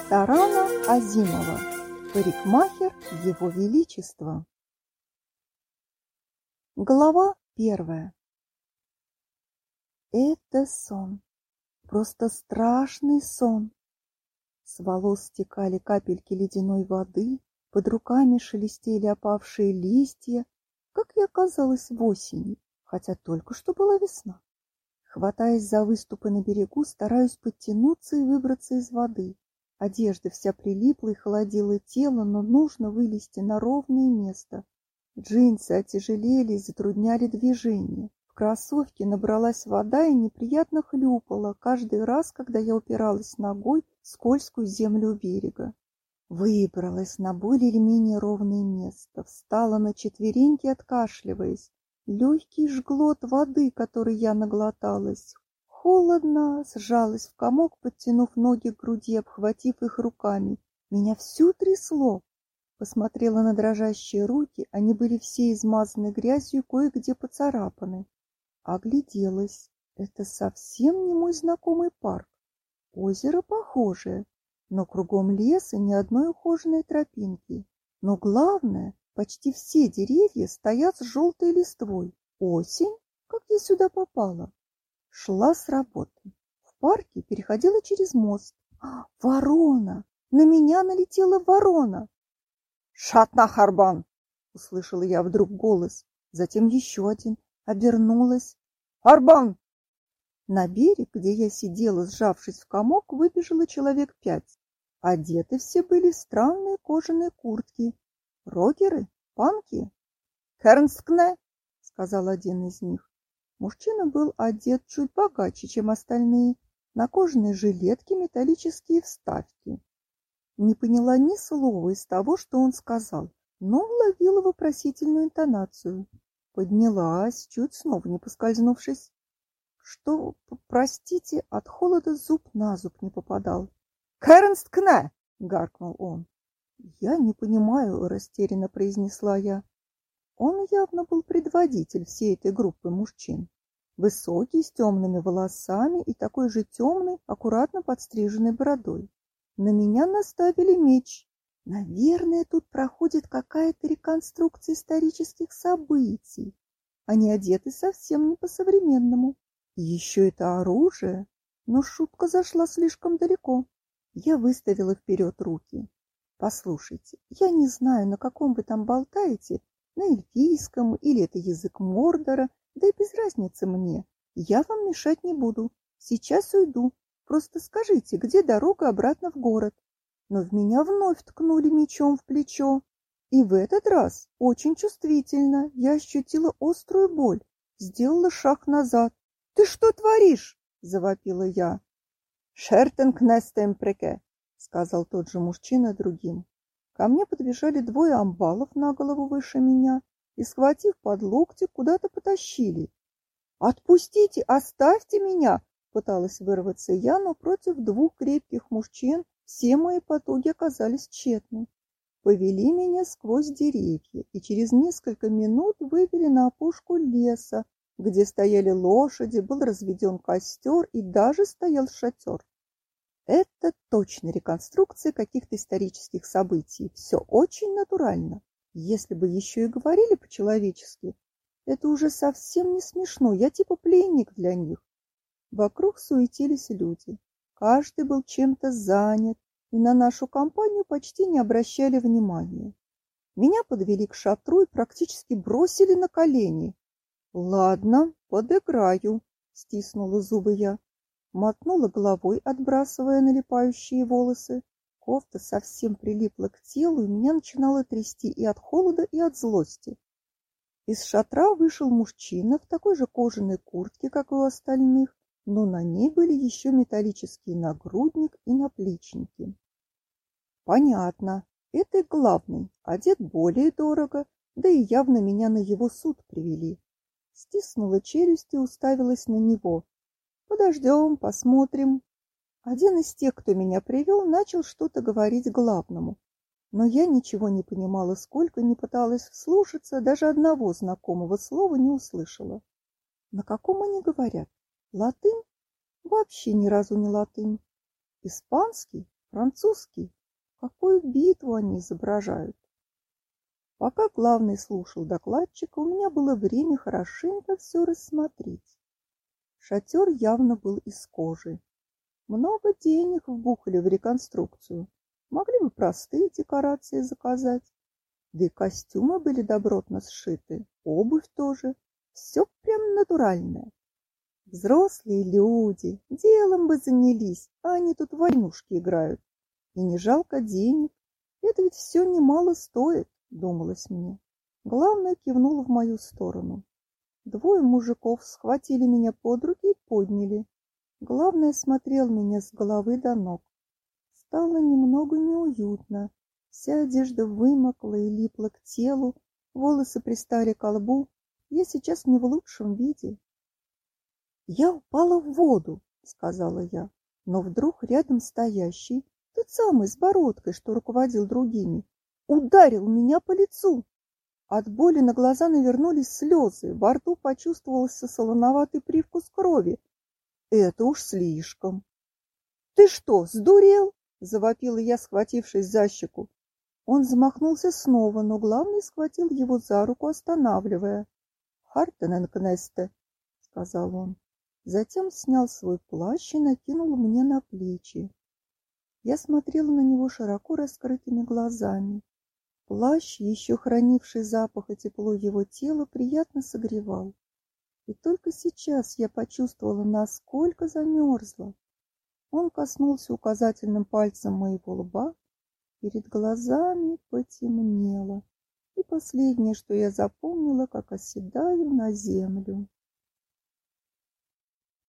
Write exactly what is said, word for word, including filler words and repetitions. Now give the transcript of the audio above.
Тарана Азимова. Парикмахер Его Величества. Глава первая. Это сон. Просто страшный сон. С волос стекали капельки ледяной воды, под руками шелестели опавшие листья, как и оказалось в осени, хотя только что была весна. Хватаясь за выступы на берегу, стараюсь подтянуться и выбраться из воды. Одежда вся прилипла и холодила тело, но нужно вылезти на ровное место. Джинсы отяжелели и затрудняли движение. В кроссовке набралась вода и неприятно хлюпала каждый раз, когда я упиралась ногой в скользкую землю у берега. Выбралась на более или менее ровное место, встала на четвереньки, откашливаясь. Легкий жгло от воды, которой я наглоталась. Холодно, сжалась в комок, подтянув ноги к груди, обхватив их руками. Меня всю трясло. Посмотрела на дрожащие руки, они были все измазаны грязью и кое-где поцарапаны. Огляделась. Это совсем не мой знакомый парк. Озеро похожее, но кругом лес и ни одной ухоженной тропинки. Но главное, почти все деревья стоят с желтой листвой. Осень? Как я сюда попала? Шла с работы. В парке переходила через мост. А, ворона! На меня налетела ворона! «Шатна Харбан!» — услышала я вдруг голос. Затем еще один. Обернулась. «Харбан!» На берег, где я сидела, сжавшись в комок, выбежало человек пять. Одеты все были в странные кожаные куртки. Рокеры? Панки? «Кернскне!» — сказал один из них. Мужчина был одет чуть богаче, чем остальные. На кожаной жилетке металлические вставки. Не поняла ни слова из того, что он сказал, но уловила вопросительную интонацию. Поднялась, чуть снова не поскользнувшись. Что, простите, от холода зуб на зуб не попадал. «Кернсткне!» — гаркнул он. «Я не понимаю», — растерянно произнесла я. Он явно был предводитель всей этой группы мужчин. Высокий, с темными волосами и такой же темной, аккуратно подстриженной бородой. На меня наставили меч. Наверное, тут проходит какая-то реконструкция исторических событий. Они одеты совсем не по-современному. И еще это оружие. Но шутка зашла слишком далеко. Я выставила вперед руки. Послушайте, я не знаю, на каком вы там болтаете, на эльфийском или это язык Мордора, да и без разницы мне. Я вам мешать не буду. Сейчас уйду. Просто скажите, где дорога обратно в город. Но в меня вновь ткнули мечом в плечо. И в этот раз очень чувствительно я ощутила острую боль. Сделала шаг назад. «Ты что творишь?» – завопила я. «Шертенкнестемпреке», – сказал тот же мужчина другим. Ко мне подбежали двое амбалов на голову выше меня и, схватив под локти, куда-то потащили. «Отпустите! Оставьте меня!» — пыталась вырваться я, но против двух крепких мужчин все мои потуги оказались тщетны. Повели меня сквозь деревья и через несколько минут вывели на опушку леса, где стояли лошади, был разведен костер и даже стоял шатер. Это точно реконструкция каких-то исторических событий. Все очень натурально. Если бы еще и говорили по-человечески, это уже совсем не смешно. Я типа пленник для них. Вокруг суетились люди. Каждый был чем-то занят, и на нашу компанию почти не обращали внимания. Меня подвели к шатру и практически бросили на колени. «Ладно, подыграю», — стиснула зубы я. Мотнула головой, отбрасывая налипающие волосы. Кофта совсем прилипла к телу, и меня начинало трясти и от холода, и от злости. Из шатра вышел мужчина в такой же кожаной куртке, как и у остальных, но на ней были еще металлический нагрудник и наплечники. Понятно, это главный, одет более дорого, да и явно меня на его суд привели. Стиснула челюсть и уставилась на него. Подождем, посмотрим. Один из тех, кто меня привел, начал что-то говорить главному. Но я ничего не понимала, сколько ни пыталась вслушаться, даже одного знакомого слова не услышала. На каком они говорят? Латынь? Вообще ни разу не латынь. Испанский? Французский? Какую битву они изображают? Пока главный слушал докладчика, у меня было время хорошенько все рассмотреть. Шатер явно был из кожи. Много денег вбухали в реконструкцию. Могли бы простые декорации заказать. Да и костюмы были добротно сшиты, обувь тоже. Все прям натуральное. Взрослые люди делом бы занялись, а они тут в войнушки играют. И не жалко денег. Это ведь все немало стоит, думалось мне. Главное кивнул в мою сторону. Двое мужиков схватили меня под руки и подняли. Главное смотрел меня с головы до ног. Стало немного неуютно. Вся одежда вымокла и липла к телу, волосы пристали к лбу. Я сейчас не в лучшем виде. «Я упала в воду», — сказала я, но вдруг рядом стоящий, тот самый с бородкой, что руководил другими, ударил меня по лицу. От боли на глаза навернулись слезы, во рту почувствовался солоноватый привкус крови. Это уж слишком. «Ты что, сдурел?» — завопила я, схватившись за щеку. Он замахнулся снова, но главный схватил его за руку, останавливая. «Хартененкнесте», — сказал он. Затем снял свой плащ и накинул мне на плечи. Я смотрела на него широко раскрытыми глазами. Плащ, еще хранивший запах и тепло его тела, приятно согревал. И только сейчас я почувствовала, насколько замерзла. Он коснулся указательным пальцем моего лба, перед глазами потемнело. И последнее, что я запомнила, как оседаю на землю.